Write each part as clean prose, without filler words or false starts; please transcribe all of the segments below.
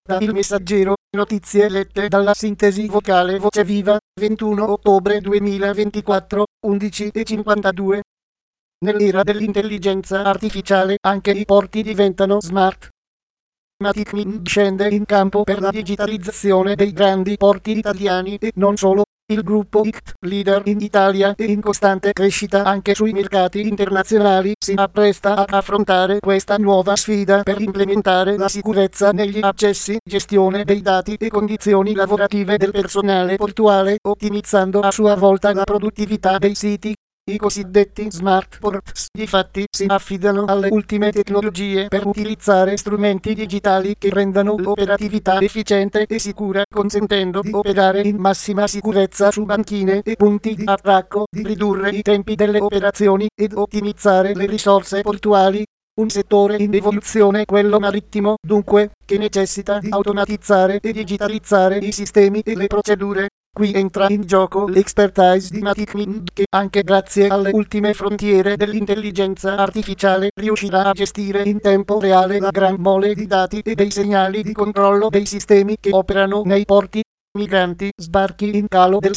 Da Il Messaggero, notizie lette dalla sintesi vocale Voce Viva, 21 ottobre 2024, 11:52. Nell'era dell'intelligenza artificiale anche i porti diventano smart. Matic Mind scende in campo per la digitalizzazione dei grandi porti italiani e non solo. Il gruppo ICT, leader in Italia e in costante crescita anche sui mercati internazionali, si appresta ad affrontare questa nuova sfida per implementare la sicurezza negli accessi, gestione dei dati e condizioni lavorative del personale portuale, ottimizzando a sua volta la produttività dei siti. I cosiddetti smart ports difatti si affidano alle ultime tecnologie per utilizzare strumenti digitali che rendano l'operatività efficiente e sicura, consentendo di operare in massima sicurezza su banchine e punti di attracco, di ridurre i tempi delle operazioni ed ottimizzare le risorse portuali. Un settore in evoluzione, quello marittimo, dunque, che necessita di automatizzare e digitalizzare i sistemi e le procedure. Qui entra in gioco l'expertise di Matic Mind che, anche grazie alle ultime frontiere dell'intelligenza artificiale, riuscirà a gestire in tempo reale la gran mole di dati e dei segnali di controllo dei sistemi che operano nei porti. Migranti, sbarchi in calo del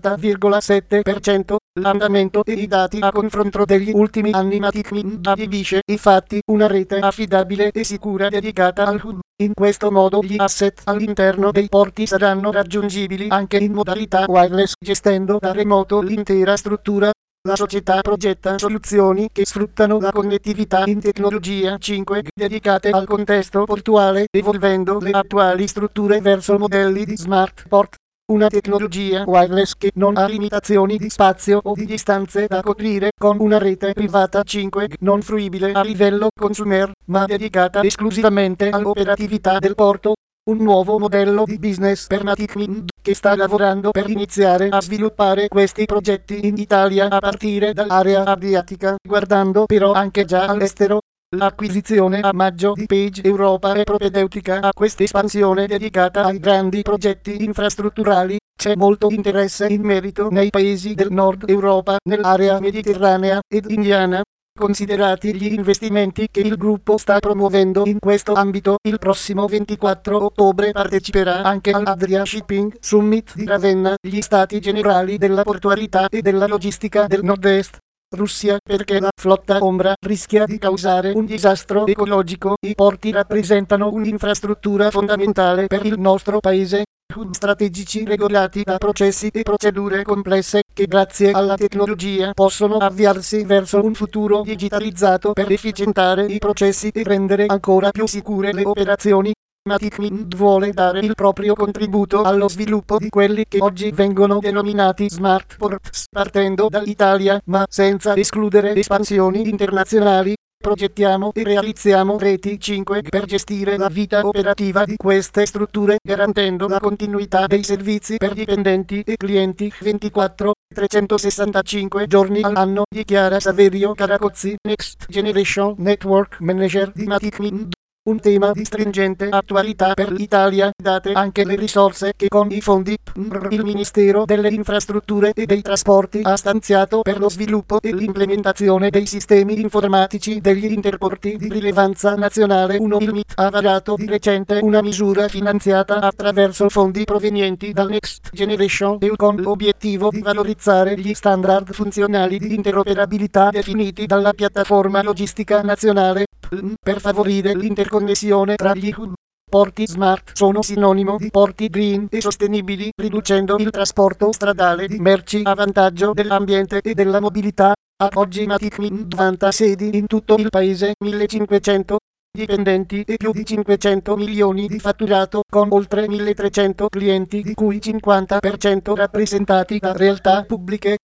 60,7%, l'andamento e i dati a confronto degli ultimi anni. Matic Mind adibisce infatti una rete affidabile e sicura dedicata al hub. In questo modo gli asset all'interno dei porti saranno raggiungibili anche in modalità wireless, gestendo da remoto l'intera struttura. La società progetta soluzioni che sfruttano la connettività in tecnologia 5G dedicate al contesto portuale, evolvendo le attuali strutture verso modelli di smart port. Una tecnologia wireless che non ha limitazioni di spazio o di distanze da coprire, con una rete privata 5G non fruibile a livello consumer, ma dedicata esclusivamente all'operatività del porto. Un nuovo modello di business per Matic Mind, che sta lavorando per iniziare a sviluppare questi progetti in Italia a partire dall'area adriatica, guardando però anche già all'estero. L'acquisizione a maggio di Page Europa è propedeutica a questa espansione dedicata ai grandi progetti infrastrutturali. C'è molto interesse in merito nei paesi del nord Europa, nell'area mediterranea ed indiana. Considerati gli investimenti che il gruppo sta promuovendo in questo ambito, il prossimo 24 ottobre parteciperà anche all'Adria Shipping Summit di Ravenna, gli stati generali della portualità e della logistica del nord-est. Russia, perché la flotta ombra rischia di causare un disastro ecologico. I porti rappresentano un'infrastruttura fondamentale per il nostro paese. Hub strategici regolati da processi e procedure complesse che grazie alla tecnologia possono avviarsi verso un futuro digitalizzato per efficientare i processi e rendere ancora più sicure le operazioni. Matic Mind vuole dare il proprio contributo allo sviluppo di quelli che oggi vengono denominati smart ports, partendo dall'Italia, ma senza escludere espansioni internazionali. Progettiamo e realizziamo reti 5G per gestire la vita operativa di queste strutture, garantendo la continuità dei servizi per dipendenti e clienti 24/365 giorni all'anno, dichiara Saverio Caracozzi, Next Generation Network Manager di Matic Mind. Un tema di stringente attualità per l'Italia, date anche le risorse che con i fondi PNRR il Ministero delle Infrastrutture e dei Trasporti ha stanziato per lo sviluppo e l'implementazione dei sistemi informatici degli interporti di rilevanza nazionale. Il MIT ha varato di recente una misura finanziata attraverso fondi provenienti dal Next Generation EU con l'obiettivo di valorizzare gli standard funzionali di interoperabilità definiti dalla piattaforma logistica nazionale per favorire l'interconnessione tra gli hub. Porti smart sono sinonimo di porti green e sostenibili, riducendo il trasporto stradale di merci a vantaggio dell'ambiente e della mobilità. Ad oggi Matic Mind vanta sedi in tutto il paese, 1500 dipendenti e più di 500 milioni di fatturato, con oltre 1300 clienti, di cui 50% rappresentati da realtà pubbliche.